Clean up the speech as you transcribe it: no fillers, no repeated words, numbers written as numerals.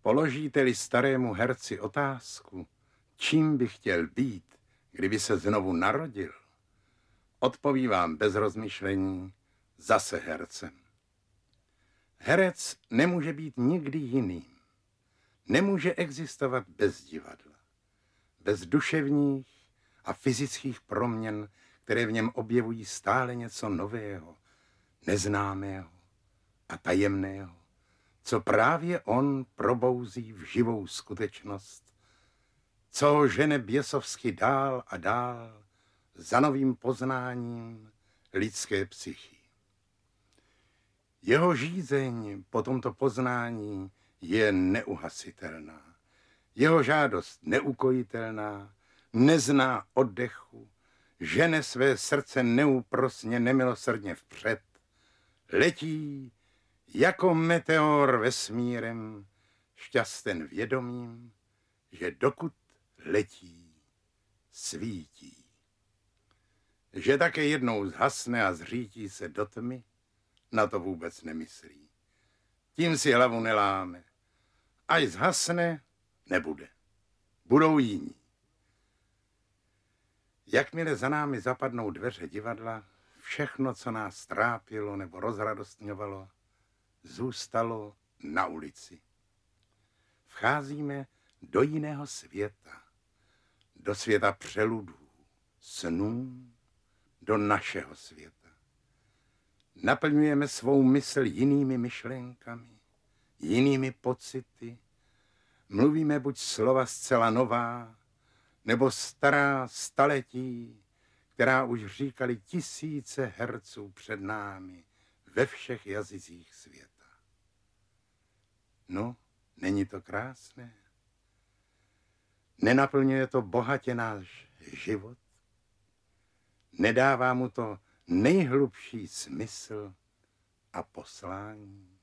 Položíte-li starému herci otázku, čím by chtěl být, kdyby se znovu narodil, odpoví vám bez rozmyšlení zase hercem. Herec nemůže být nikdy jiným. Nemůže existovat bez divadla, bez duševních a fyzických proměn, které v něm objevují stále něco nového, neznámého a tajemného, co právě on probouzí v živou skutečnost, co ho žene běsovsky dál a dál za novým poznáním lidské psychy. Jeho žízeň po tomto poznání je neuhasitelná. Jeho žádost neukojitelná, nezná oddechu, žene své srdce neúprosně, nemilosrdně vpřed, letí jako meteor vesmírem, šťasten vědomím, že dokud letí, svítí. Že také jednou zhasne a zřítí se do tmy, na to vůbec nemyslí. Tím si hlavu neláme. Až zhasne, nebude. Budou jiní. Jakmile za námi zapadnou dveře divadla, všechno, co nás trápilo nebo rozradostňovalo, zůstalo na ulici. Vcházíme do jiného světa, do světa přeludů, snů, do našeho světa. Naplňujeme svou mysl jinými myšlenkami, jinými pocity, mluvíme buď slova zcela nová, nebo stará staletí, která už říkali tisíce herců před námi ve všech jazycích světa. No, není to krásné? Nenaplňuje to bohatě náš život? Nedává mu to nejhlubší smysl a poslání?